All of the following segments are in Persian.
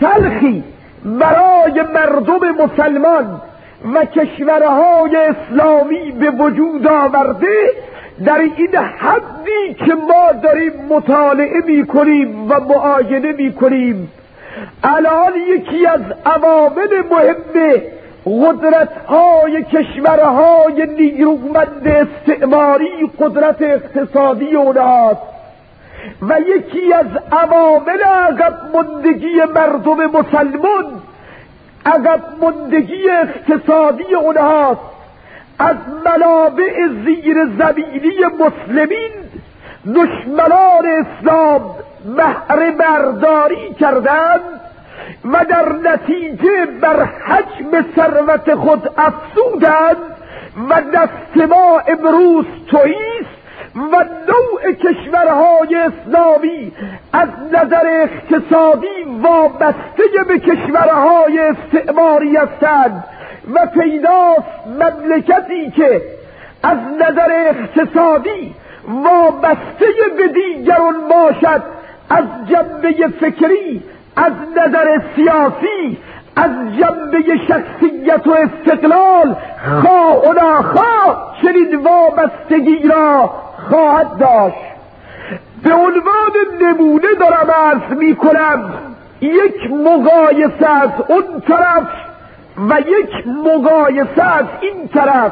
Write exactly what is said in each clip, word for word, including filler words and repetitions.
تلخی برای مردم مسلمان و کشورهای اسلامی به وجود آورده در این حدی که ما داریم مطالعه می کنیم و معاینه می کنیم. الان یکی از عوامل مهم قدرت‌های کشورهای نیرومند استعماری قدرت اقتصادی اونهاست و یکی از عوامل عقب ماندگی مردم مسلمان عقب ماندگی اقتصادی اونهاست. از منابع زیر زمینی مسلمین دشمنان اسلام بهره برداری کردند و در نتیجه بر حجم ثروت خود افزودند و دست ما امروز توییست و نوع کشورهای اسلامی از نظر اقتصادی وابسته به کشورهای استعماری هستند و پیداست مملکتی که از نظر اقتصادی وابسته به دیگران باشد از جنبه فکری، از نظر سیاسی، از جنبه شخصیت و استقلال خواه و ناخواه چنین وابستگی را خواهد داشت. به عنوان نمونه دارم عرض می کنم یک مقایسه از اون طرف و یک مقایسه از این طرف.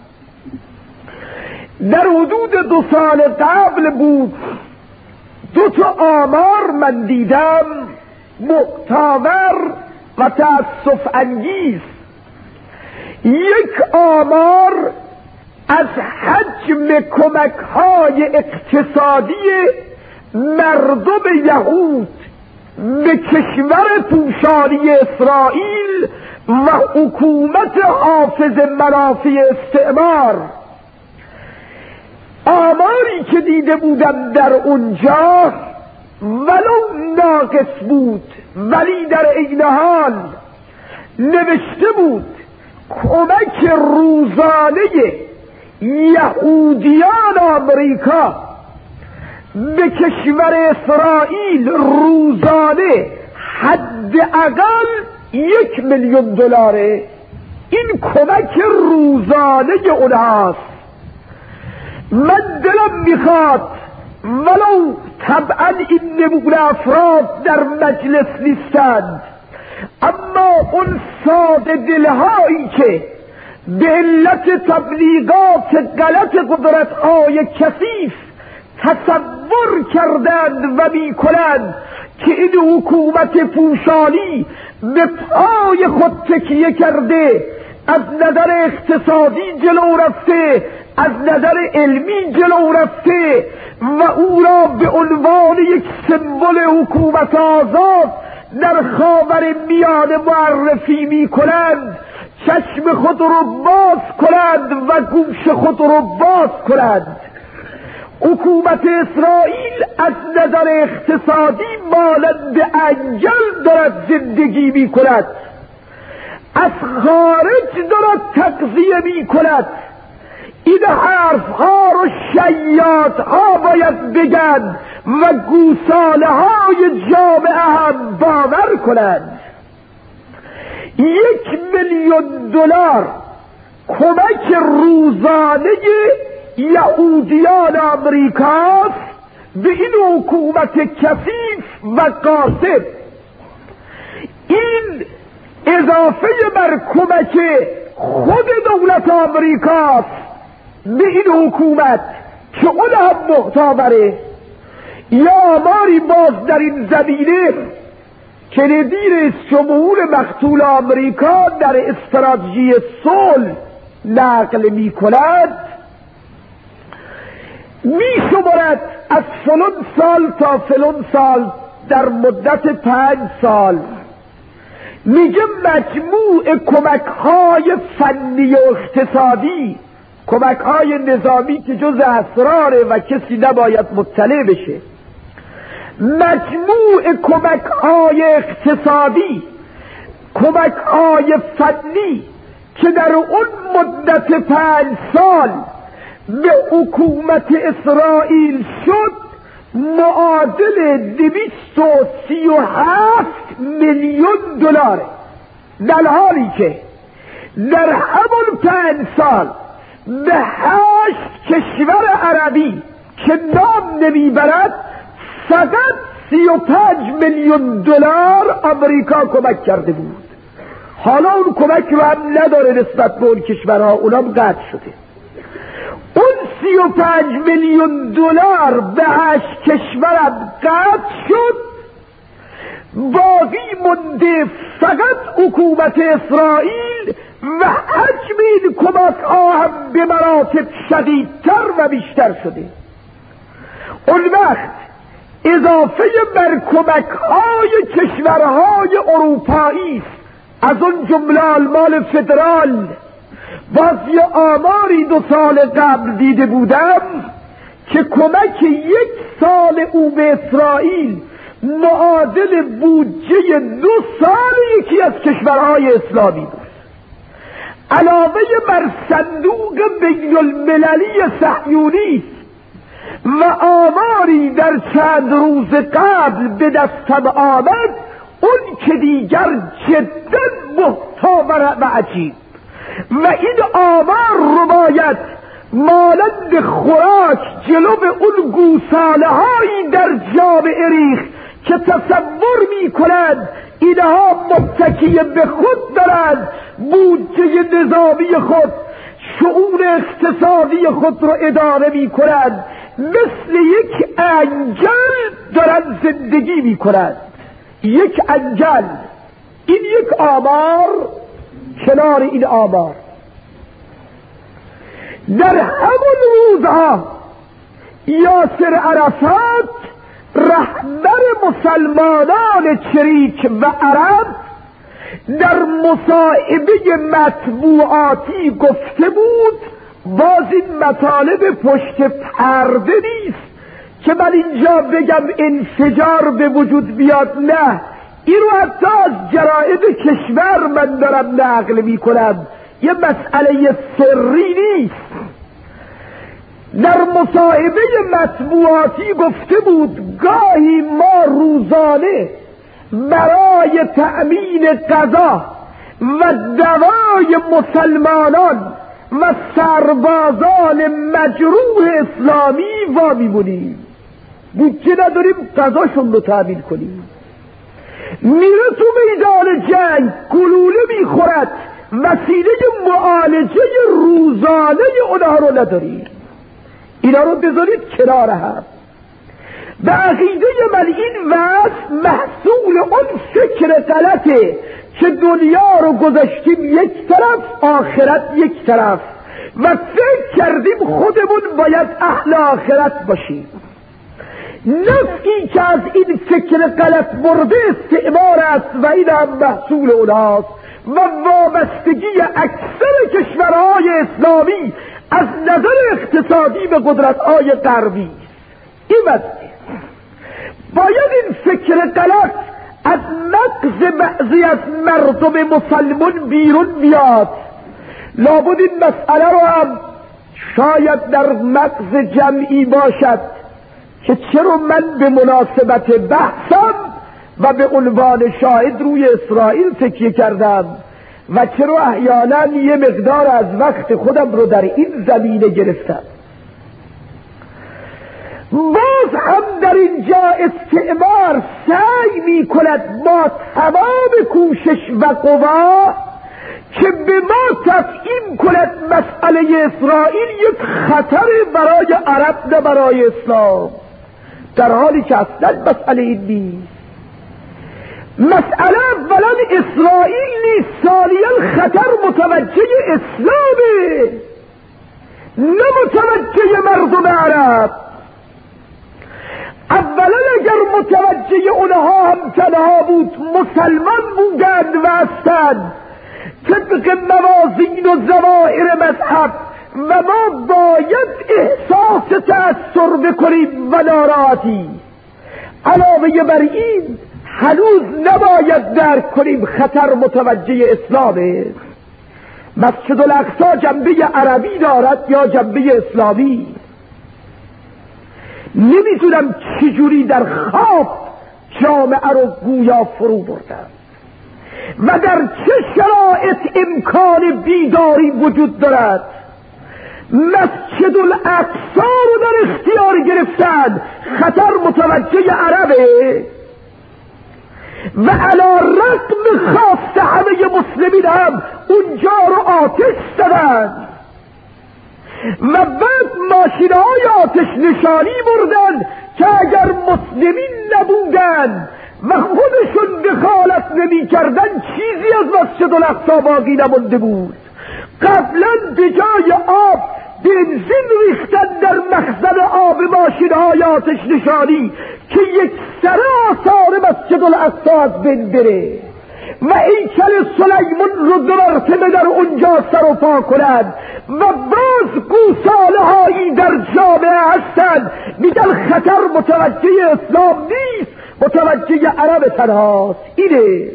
در حدود دو سال قبل بود دو تا آمار من دیدم معتبر و تأسف انگیز. یک آمار از حجم کمک‌های اقتصادی مردم یهود به کشور پوشانی اسرائیل و حکومت حافظ منافع استعمار. آماری که دیده بودم در اونجا ولو ناقص بود ولی در عین حال نوشته بود کمک روزانه یهودیان آمریکا به کشور اسرائیل روزانه حداقل یک میلیون دلاره. این کمک روزانه اونهاست. من دلم میخواد ولو طبعا این نمونه افراد در مجلس نیستند، اما اون ساده دلهایی که به علت تبلیغات غلط قدرت‌های کثیف تصور کردند و میکنند که این حکومت پوشانی به پای خود تکیه کرده، از نظر اقتصادی جلو رفته، از نظر علمی جلو رفته و او را به عنوان یک سمبل حکومت آزاد در خاور میانه معرفی می کنند، چشم خود رو باز کنند و گوش خود رو باز کنند. حکومت اسرائیل از نظر اقتصادی مانند انگل دارد زندگی می کند، از خارج دارد تغذیه می کند. این حرف ها رو شیاد ها باید بگن و گوساله های جامعه هم باور کنند. یک میلیون دلار کمک روزانه یهودیان آمریکاست به این حکومت کثیف و غاصب. این اضافه بر کمک خود دولت آمریکاست به این حکومت که اون هم معتبره. یا آماری باز در این زمینه که رئیس جمهور مقتول آمریکا در استراتژی صلح نقل می کند، می شمارد از فلان سال تا فلان سال در مدت پنج سال میگه مجموع کمک های فنی و اقتصادی، کمک های نظامی که جز اسراره و کسی نباید مطلع بشه، مجموع کمک های اقتصادی، کمک های فنی که در اون مدت پنج سال به حکومت اسرائیل شد معادل دویست و سی و هفت میلیون دلاره، در حالی که در همون پنج سال به هشت کشور عربی که نام نمیبرد فقط سی و پنج میلیون دلار آمریکا کمک کرده بود. حالا اون کمک رو هم نداره نسبت به اون کشورها، اونم قطع شده. اون سی و پنج میلیون دلار به هشت کشورم قطع شد، باقی مونده فقط حکومت اسرائیل و حجم این کمک ها هم به مراتب شدیدتر و بیشتر شده. اون وقت اضافه بر کمک های کشورهای اروپایی از اون جمله آلمان فدرال، باز یه آماری دو سال قبل دیده بودم که کمک یک سال او به اسرائیل معادل بودجه دو سال یکی از کشورهای اسلامی بود. علاوه بر صندوق بین المللی صهیونی و آماری در چند روز قبل به دستم آمد، اون که دیگر جدا محتاط و عجیب، و این آمار رو باید مانند خوراک جلو اون گوساله هایی در جامعه ریخت که تصور می کنند اینها متکیه به خود دارند بودجه نظامی خود، شؤون اقتصادی خود رو اداره می کنند، مثل یک انگل دارند زندگی می کنند. یک انگل. این یک آمار کنار این آمار. در همون روزها یاسر عرفات رهبر مسلمانان چریک و عرب در مصاحبه مطبوعاتی گفته بود، باز این مطالب پشت پرده نیست که من اینجا بگم انفجار به وجود بیاد، نه، این رو حتی از جراید کشور من دارم نقل می کنم، یه مسئله سری نیست. در مصاحبه مطبوعاتی گفته بود گاهی ما روزانه برای تأمین غذا و دوای مسلمانان و سربازان مجروح اسلامی وا میمونیم، بودجه نداریم غذاشون رو تأمین کنیم. میره تو میدان جنگ گلوله میخورد، وسیله معالجه روزانه اونها رو نداریم. اینا رو بذارید کنار هم. به عقیده من این وضع محصول اون فکر غلطه که دنیا رو گذاشتیم یک طرف، آخرت یک طرف، و فکر کردیم خودمون باید اهل آخرت باشیم. نفعی که از این فکر غلط برده استعمار است و این هم محصول اوناست و وابستگی اکثر کشورهای اسلامی از نظر اقتصادی به قدرت‌های غربی. این وضعه. باید این فکر غلط از مغز بعضی از مردم مسلمان بیرون بیاد. لابد این مسئله رو هم شاید در مغز جمعی باشد که چرا من به مناسبت بحثم و به عنوان شاهد روی اسرائیل تکیه کردم و چرا احیانا یه مقدار از وقت خودم رو در این زمینه گرفتم. باز هم در اینجا استعمار سعی می کند با تمام کوشش و قوا که به ما تفهیم کند مسئله اسرائیل یک خطر برای عرب نه برای اسلام، در حالی که اصلا مسئله این نیست. مسئله اولا اسرائیل نیست، ثانیا خطر متوجه اسلامه نه متوجه مردم عرب. اولا اگر متوجه اونها هم تنها بود مسلمان بودند و هستند طبق موازین و ظواهر مذهب و ما باید احساس تأثر بکنیم و ناراحتی. علاوه بر این هنوز نباید درک کنیم خطر متوجه اسلامه. مسجد الاقصی جنبه عربی دارد یا جنبه اسلامی؟ نمیدونم چجوری در خواب جامعه رو گویا فرو بردن و در چه شرایط امکان بیداری وجود دارد. مسجد الاقصی رو در اختیار گرفتن، خطر متوجه عربه و علی رغم خواست همه مسلمین هم اونجا رو آتش زدن و بعد ماشین‌های آتش نشانی بردن که اگر مسلمین نبودن و خودشون دخالت نمی کردن چیزی از مسجد الاقصی باقی نمونده بود. قبلا به جای آب بنزین ریختن در مخزن آب ماشین‌های آتش نشانی که یک سر آثار مسجد الاقصی از بین بره و هیکل سلیمان رو دو مرتبه در اونجا سر و پا کنند و باز گوساله هایی در جامعه هستند. میگن خطر متوجه اسلام نیست، متوجه عرب تنهاست. اینه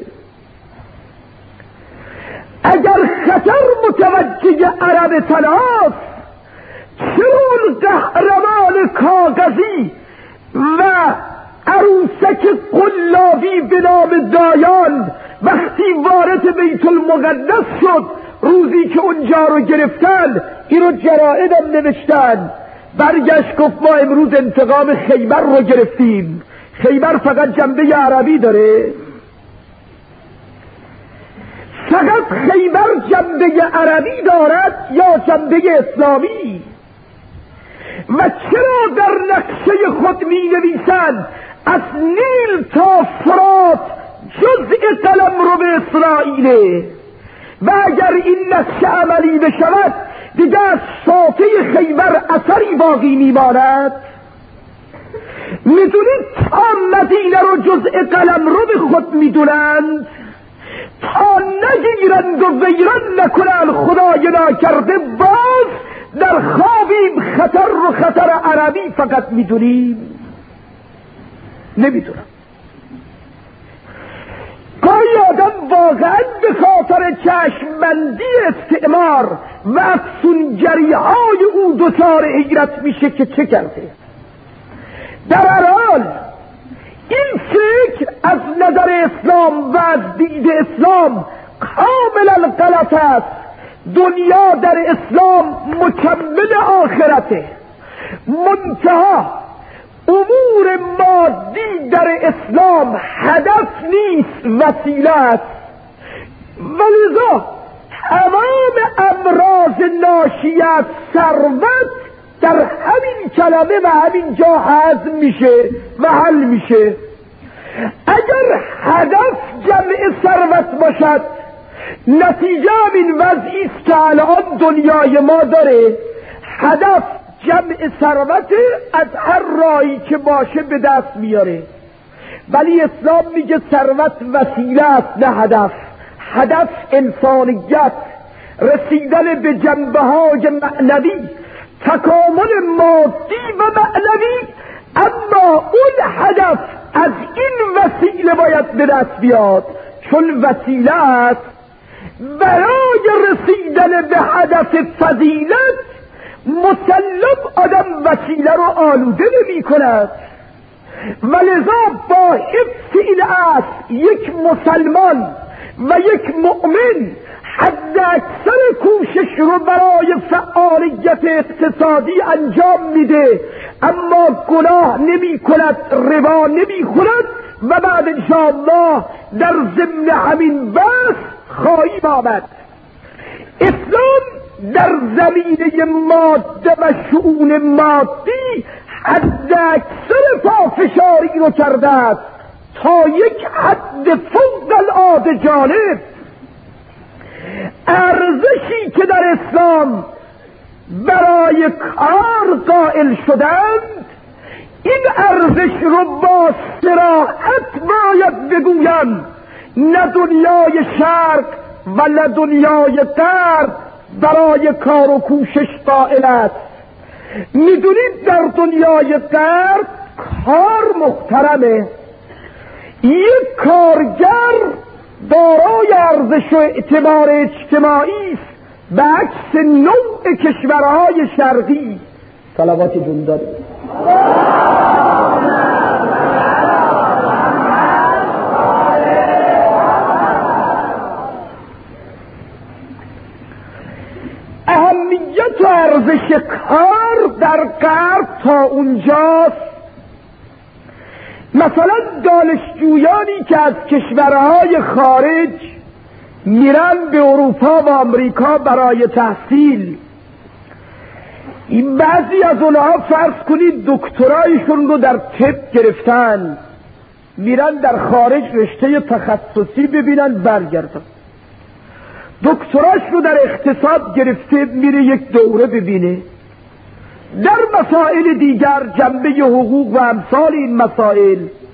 اگر خطر متوجه عرب تنهاست، چون قهرمان کاغذی و عروسک قلابی به نام دایان وقتی وارد بیت المقدس شد، روزی که اونجا رو گرفتن اینو جرائدم نوشتن، برگشت گفت ما امروز انتقام خیبر رو گرفتیم. خیبر فقط جنبه عربی داره؟ فقط خیبر جنبه عربی دارد یا جنبه اسلامی؟ و چرا در نقشه خود می نویسند از نیل تا فرات جزء قلم رو به اسرائیله و اگر این نقشه عملی بشود دیگه از ساطه خیبر اثری باقی میماند؟ میدونید تا مدینه رو جزء قلم رو به خود میدونند، تا نگیرند و ویران نکنند خدای ناکرده باز در خوابیم خطر رو خطر عربی فقط میدونیم. نمیدونم گاهی آدم واقعا به خاطر چشمبندی استعمار و افسونگری های او دچار حیرت میشه که چه کرده. در هر حال این فکر از نظر اسلام و از دید اسلام کاملا غلط است. دنیا در اسلام مکمل آخرته، منتها امور مادی در اسلام هدف نیست، وسیله است. ولذا تمام امراض ناشی از ثروت در همین کلمه و همین جا هضم میشه و حل میشه. اگر هدف جمع ثروت باشد، نتیجه این وضعی است که الان دنیای ما داره. هدف جمع ثروت از هر راهی که باشه به دست میاره، ولی اسلام میگه ثروت وسیله است نه هدف. هدف انسانیت، رسیدن به جنبه های معنوی، تکامل مادی و معنوی، اما اون هدف از این وسیله باید به دست بیاد، چون وسیله است. برای رسیدن به هدف فضیلت مسلم آدم وسیله رو آلوده نمی کند، ولذا با حفظ این اصل یک مسلمان و یک مؤمن حد اکثر کوشش رو برای فعالیت اقتصادی انجام میده، اما گناه نمی کند، ربا نمی خورد و بعد انشاءالله در ضمن همین بحث خواهیم آمد. اسلام در زمینه ماده و شؤون مادی حد اکثر پافشاری رو کرده است تا یک حد فوق العاده جالب. ارزشی که در اسلام برای کار قائل شدند، این ارزش رو با صراحت باید بگویم، نه دنیای شرق و نه دنیای غرب برای کار و کوشش قائل است. میدونید در دنیای غرب کار محترمه، یک کارگر دارای ارزش و اعتبار اجتماعی است به عکس نوع کشورهای شرقی. صلوات جون دارید. اهمیت و ارزش کار در غرب تا اونجاست مثلا دانشجویانی که از کشورهای خارج میرن به اروپا و آمریکا برای تحصیل، این بعضی از اونها فرض کنید دکترایشون رو در طب گرفتن، میرن در خارج رشته تخصصی ببینن برگردن. دکتراش رو در اقتصاد گرفته، میره یک دوره ببینه. در مسائل دیگر، جنبه حقوق و امثال این مسائل،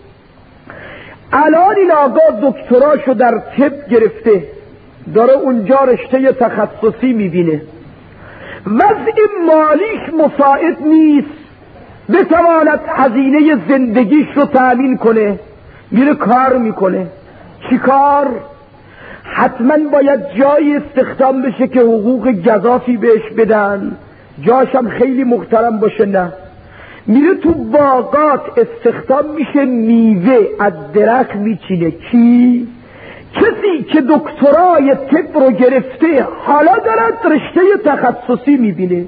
الان این آقا دکتراش رو در طب گرفته، داره اونجا رشته تخصصی میبینه، وضع مالیش مساعد نیست بتواند هزینه زندگیش رو تأمین کنه، میره کار میکنه. چی کار؟ حتما باید جایی استخدام بشه که حقوق گزافی بهش بدن، جاشم خیلی محترم باشه. نه، میره تو باغات استخدام میشه، میوه از درخت میچینه. کی؟ کسی که دکترای طب رو گرفته حالا دارد رشته تخصصی میبینه.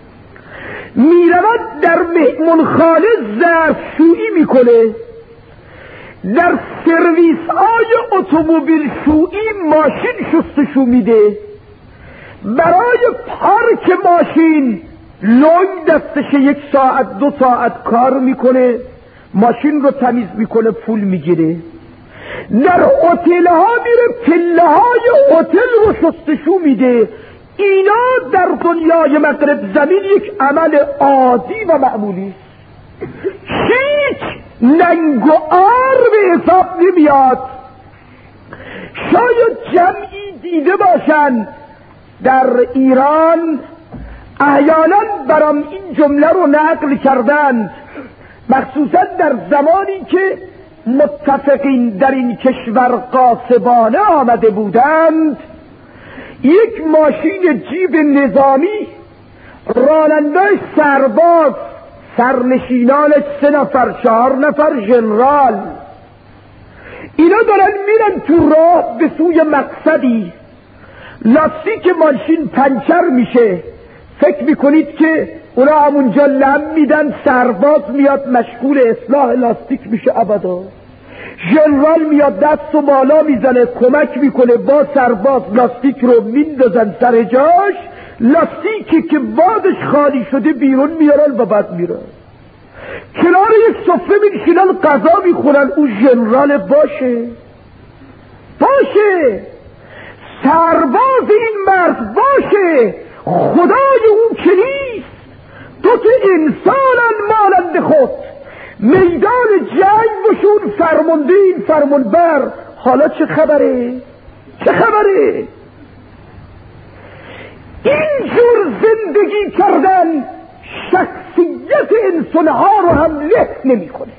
میرود در مهمانخانه ظرفشویی میکنه، در سرویس های اتومبیل شویی ماشین شستشو میده، برای پارک ماشین لنگ دستش یک ساعت دو ساعت کار میکنه، ماشین رو تمیز میکنه، پول میگیره. در هتل ها میره پله های هتل رو شستشو میده. اینا در دنیای مغرب زمین یک عمل عادی و معمولی است، هیچ ننگ و عار به حساب نمیاد. شاید جمعی دیده باشن در ایران احیانا برام این جمله رو نقل کردند، مخصوصا در زمانی که متفقین در این کشور قاصبانه آمده بودند. یک ماشین جیب نظامی، راننده‌اش سرباز، سرنشینانش سه نفر چهار نفر ژنرال، اینا دارن میرن تو راه به سوی مقصدی. لاستیک ماشین پنچر میشه، فکر میکنید که اونا همونجا لم میدن، سرباز میاد مشغول اصلاح لاستیک میشه؟ ابدا. ژنرال میاد دست و بالا میزنه، کمک میکنه، با سرباز لاستیک رو میندازن سر جاش، لاستیکی که بادش خالی شده بیرون میارن و بعد میرن کنار یک سفره میشینن غذا میخورن. او ژنرال باشه باشه سرباز این مرد باشه، خدای او که نیست. تو که انسانن مانند خود، میدان جنگ بشون فرمانده این فرمانبر. حالا چه خبره؟ چه خبره؟ اینجور زندگی کردن شخصیت انسانها رو هم له نمی کنه.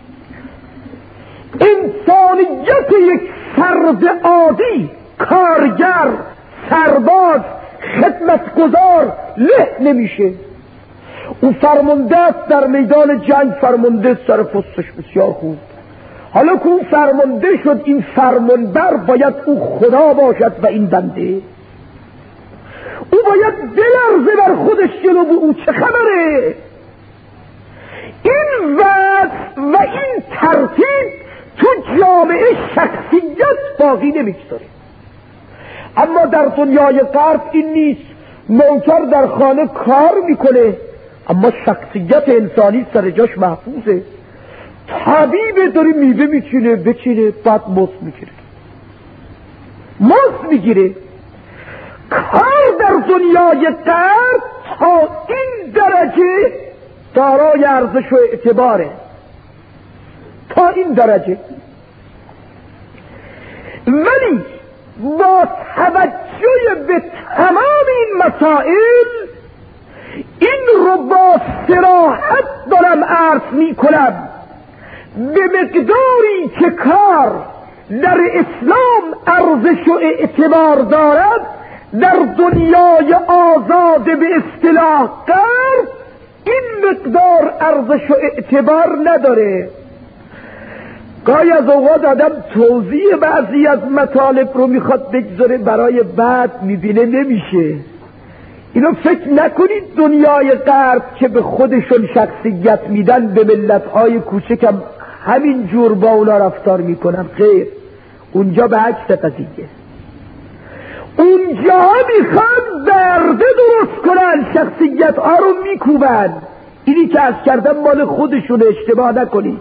انسانیت یک فرد عادی، کارگر، سرباز، خدمتگزار له نمیشه. او فرمانده است در میدان جنگ، فرمانده سر پستش بسیار خوب. حالا که او فرمانده شد، این فرمانبر باید او خدا باشد و این بنده. او باید بلرزه بر خودش جلو او. چه خبره؟ این وضع و این ترتیب تو جامعه شخصیت باقی نمیگذاره. اما در دنیای غرب این نیست. نوکر در خانه کار میکنه اما شخصیت انسانی سر جاش محفوظه. طبیب داره میوه میچینه بچینه، بعد مزد میگیره مزد میگیره. کار در دنیای غرب تا این درجه دارای ارزش و اعتباره، تا این درجه. ولی با توجه به تمام این مسائل، این رو با صراحت دارم عرض می کنم، به مقداری که کار در اسلام ارزش و اعتبار دارد، در دنیای آزاد به اصطلاح غرب این مقدار ارزش و اعتبار نداره. گاهی از اوقات آدم توضیح بعضی از مطالب رو میخواد بگذاره برای بعد میبینه نمیشه. اینو فکر نکنید دنیای غرب که به خودشون شخصیت میدن به ملتهای کوچکم همین جور با اونا رفتار میکنن. خیر، اونجا به عکس قضیه. اونجا میخوان برده درست کنن، شخصیت ها رو میکوبن. اینی که از کردن مال خودشون، اشتباه نکنید.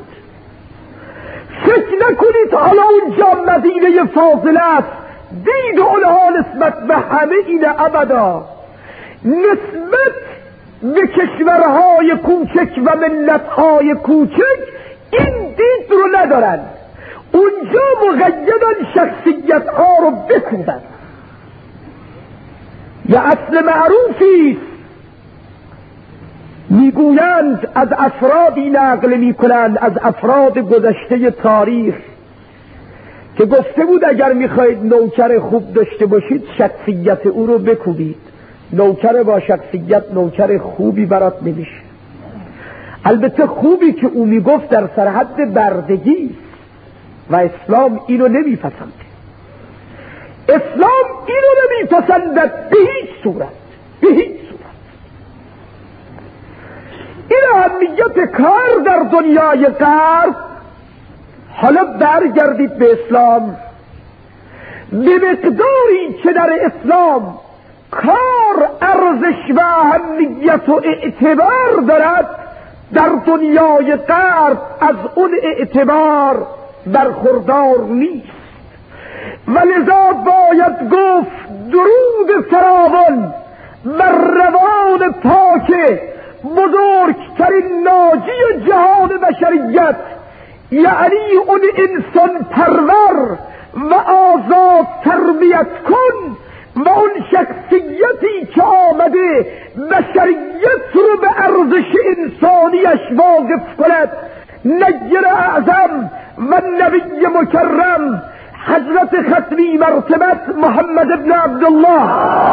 فکر نکنید حالا اونجا مدینه فاضله است، دید اونها نسبت به همه اینه، ابدا. نسبت به کشورهای کوچک و ملتهای کوچک این دید رو ندارن. اونجا مقیدن شخصیت ها رو بکوبن. یه اصل معروفی میگویند، از افرادی نقل میکنند، از افراد گذشته تاریخ، که گفته بود اگر میخواید نوکر خوب داشته باشید شخصیت او رو بکوبید. نوکر با شخصیت نوکر خوبی برات نمیشه. البته خوبی که او میگفت در سرحد بردگی و اسلام اینو نمیپسنده. اسلام اینو نمیپسندد به هیچ صورت، به هیچ صورت. این اهمیت کار در دنیای غرب. حالا برگردید به اسلام. به مقداری که در اسلام کار ارزش و اهمیت و اعتبار دارد، در دنیای غرب از اون اعتبار برخوردار نیست. ولذا باید گفت درود فراوان بر روان پاک بزرگترین ناجی جهان بشریت، یعنی اون انسان پرور و آزاد تربیت کن و اون شخصیتی که آمده بشریت رو به ارزش انسانیش واقف کند، نیر اعظم و نبی مکرم حضرت ختمی مرتبت محمد ابن عبدالله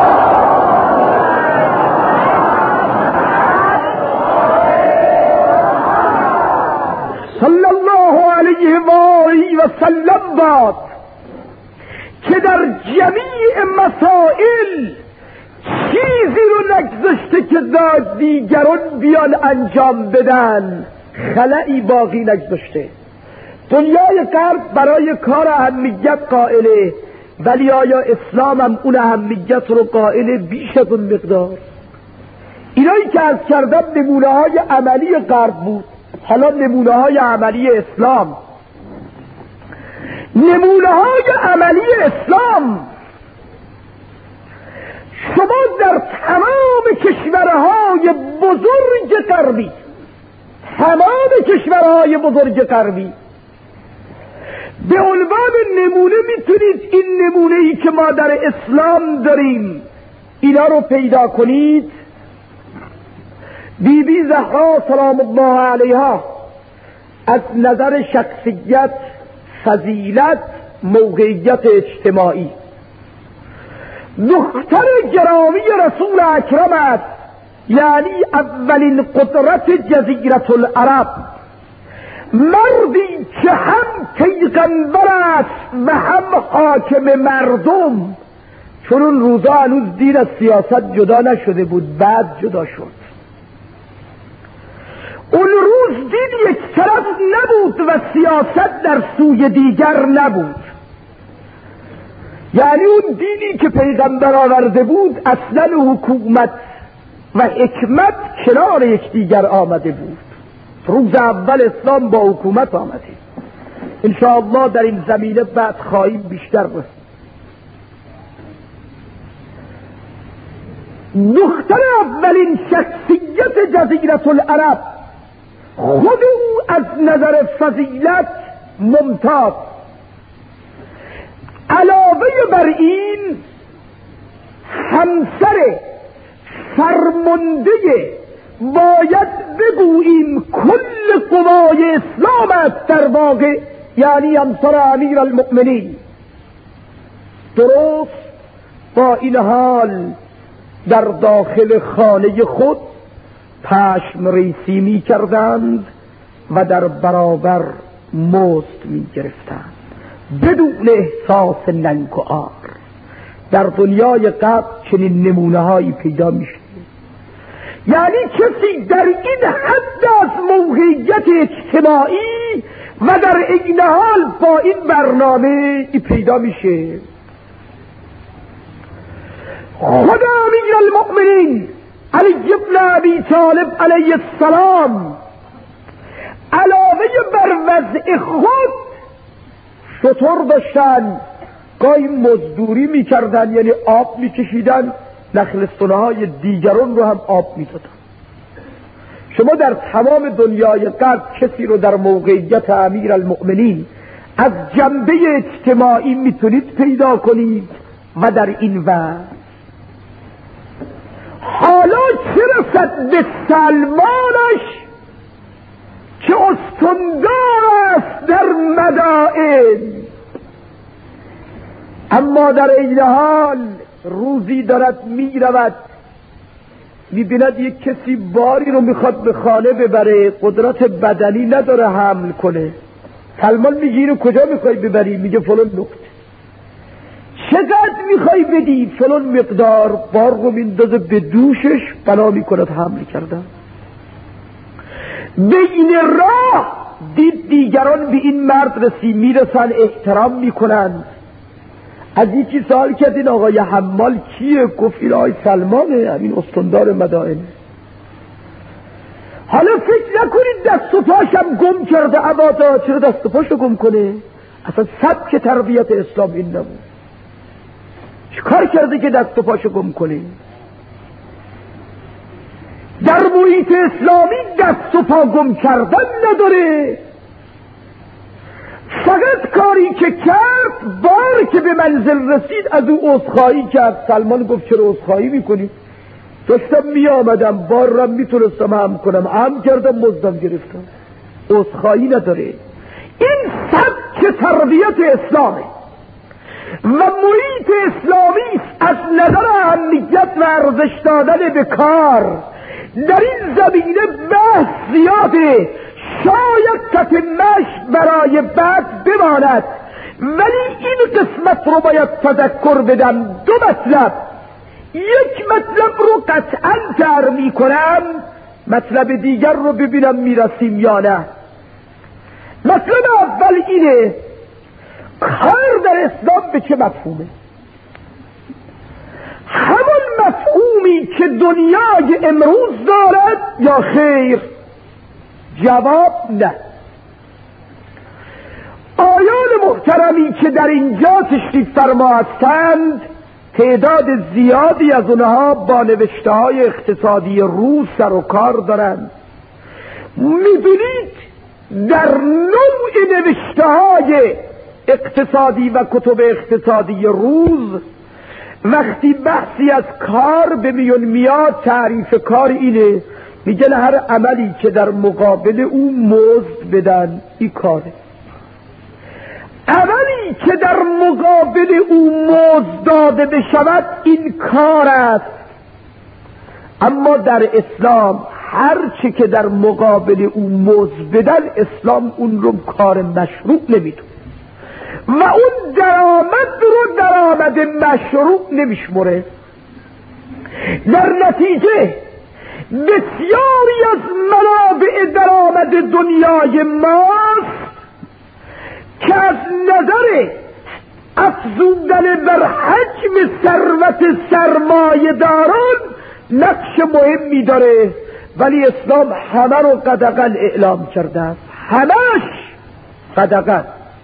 صلی الله علیه و آله و سلم باد، که در جمیع مسائل چیزی رو نگذاشته که دیگران بیان انجام بدن، خلایی باقی نگذاشته. دنیای غرب برای کار اهمیت قائله، ولی آیا اسلام هم اون اهمیت رو قائله بیش از اون مقدار؟ اینایی که از کردم نمونه های عملی غرب بود. حالا نمونه های عملی اسلام. نمونه های عملی اسلام شما در تمام کشورهای بزرگ غربی، تمام کشورهای بزرگ غربی به عنوان نمونه میتونید این نمونه ای که ما در اسلام داریم اینا رو پیدا کنید. بی بی زهرا سلام الله علیها از نظر شخصیت، فضیلت، موقعیت اجتماعی دختر گرامی رسول اکرم است، یعنی اولین قدرت جزیره العرب، مردی که هم پیغمبر است و هم حاکم مردم، چون اون روزا هنوز دین از سیاست جدا نشده بود، بعد جدا شد. اون روز دین یک طرف نبود و سیاست در سوی دیگر نبود. یعنی اون دینی که پیغمبر آورده بود اصلا حکومت و حکمت کنار یکدیگر آمده بود. روز اول اسلام با حکومت آمده. انشاءالله در این زمینه بعد خواهیم بیشتر رسید. دختر اولین شخصیت جزیره العرب، خود او از نظر فضیلت ممتاز. علاوه بر این همسر فرمانده، باید بگوییم کل قوای اسلام است در واقع، یعنی همسر امیر المؤمنین. درست با این حال در داخل خانه خود پشم ریسی می کردند و در برابر مزد می گرفتند بدون احساس ننگ و عار. در دنیای قبل چنین نمونه هایی پیدا می شد. یعنی کسی در این حد از موقعیت اجتماعی و در این حال با این برنامه پیدا میشه. خدا امیر المؤمنین علی بن ابی طالب علیه السلام علاوه بر وضع خود شتر داشتن، گاهی مزدوری میکردن، یعنی آب میکشیدن، نخلستونه های دیگران رو هم آب میدادن. شما در تمام دنیای غرب کسی رو در موقعیت امیر المؤمنین از جنبه اجتماعی میتونید پیدا کنید و در این وضع. حالا چه رسد به سلمانش که استندار است در مدائن، اما در این حال روزی دارد میرود میبیند یک کسی باری رو میخواد به خانه ببره، قدرت بدنی نداره حمل کنه. سلمان میگه اینو کجا میخوای ببری؟ میگه فلان نقطه. چقدر میخوای بدی؟ فلان مقدار. بار رو میندازه به دوشش، بنا میکند حمل کردن. بین راه دید دیگران به این مرد رسی میرسن، احترام میکنن. از یکی سوال کرد این آقای حمال کیه؟ گفت این آقای سلمانه، همین استندار مدائن. حالا فکر نکنید دست و پاشم گم کرده ابدا. چرا دست و پاشو گم کنه؟ اصلا سبک تربیت اسلام این نبود. چه کار کرده که دست و پاشو گم کنه؟ در محیط اسلامی دست و پا گم کردن نداره. فقط کاری که کرد بار که به منزل رسید از او عذرخواهی کرد. سلمان گفت چرا عذرخواهی میکنی؟ داشتم میآمدم، بار را میتونستم هم کنم، هم کردم، مزدم گرفتم. عذرخواهی نداره. این سبک تربیت اسلامه و محیط اسلامی از نظر اهمیت و ارزش دادن به کار. در این زمینه بحث زیاده، شاید تتمش برای بعد بماند، ولی این قسمت رو باید تذکر بدم. دو مطلب، یک مطلب رو قطعا تر می کنم، مطلب دیگر رو ببینم میرسیم یا نه. مطلب اول اینه، کار در اسلام به چه مفهومه؟ همون مفهومی که دنیای امروز دارد یا خیر؟ جواب نه. آیان محترمی که در اینجا تشریف فرما هستند، تعداد زیادی از اونها با نوشته های اقتصادی روز سر و کار دارند. میدونید در نوع نوشته های اقتصادی و کتب اقتصادی روز وقتی بحثی از کار به میون میاد، تعریف کار اینه، میگن هر عملی که در مقابل او مزد بدن این کاره. عملی که در مقابل او مزد داده بشود این کار است. اما در اسلام هر چی که در مقابل او مزد بدن، اسلام اون رو کار مشروع نمیدونه و اون درآمد رو درآمد مشروع نمیشمره. در نتیجه بسیاری از منابع درآمد دنیای ماست که از نظر افزودن بر حجم ثروت سرمایه داران نقش مهمی داره، ولی اسلام همه رو قدغن اعلام کرده است. همش قدغن.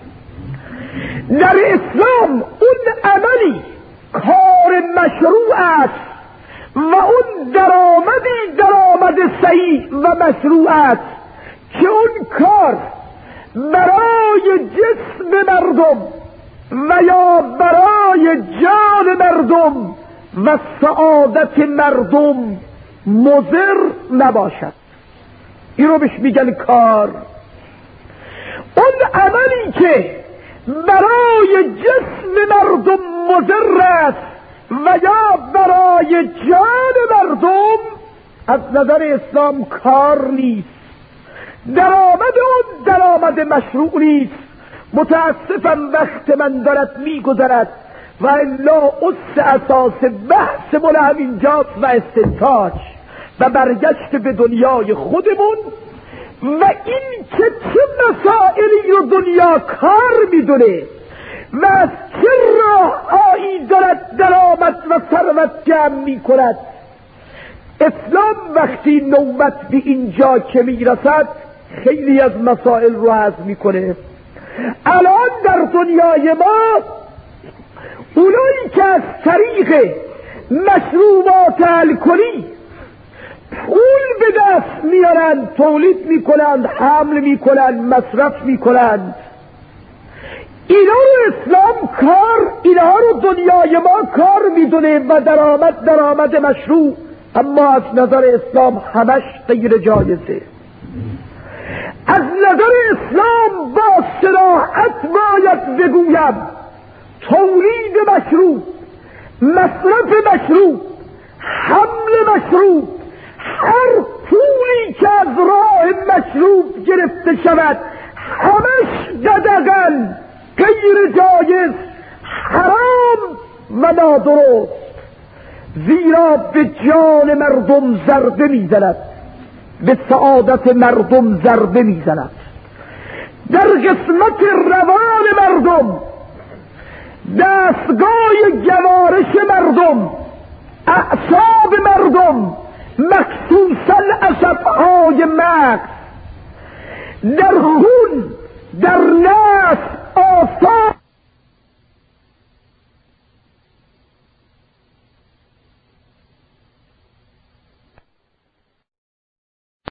در اسلام اون عملی کار مشروع است و اون درآمدی درآمد صحیح و مشروع است که اون کار برای جسم مردم و یا برای جان مردم و سعادت مردم مضر نباشد. این رو بهش میگن کار. اون عملی که برای جسم مردم مضر است و یا برای جان مردم، از نظر اسلام کار نیست، درآمد اون درآمد مشروع نیست. متاسفم وقت من دارد میگذرد و الا اس اساس بحث مال همینجاست و استنتاج و برگشت به دنیای خودمون و این که چه مسائلی رو دنیا کار میدونه و از چه راههایی دارد درآمد و ثروت جمع میکند. اسلام وقتی نوبت به اینجا که میرسد خیلی از مسائل رو حذف میکنه. الان در دنیای ما اونایی که از طریق مشروبات الکلی پول به دست میارن، تولید میکنند، حمل میکنند، مصرف میکنند، اینا رو اسلام کار، اینها رو دنیای ما کار میدونه و درآمد درآمد مشروع، اما از نظر اسلام همش غیر جایزه. از نظر اسلام با صراحت باید بگویم تولید مشروع، مصرف مشروع، حمل مشروع، هر پولی که از راه مشروع گرفته شود همش ددغن، غیر جایز، حرام و نادرست، زیرا به جان مردم ضربه میزند، به سعادت مردم ضربه میزند، در قسمت روان مردم، دستگاه گوارش مردم، اعصاب مردم، مخصوصا عصبهای مغز، در خون، در نفس، آثار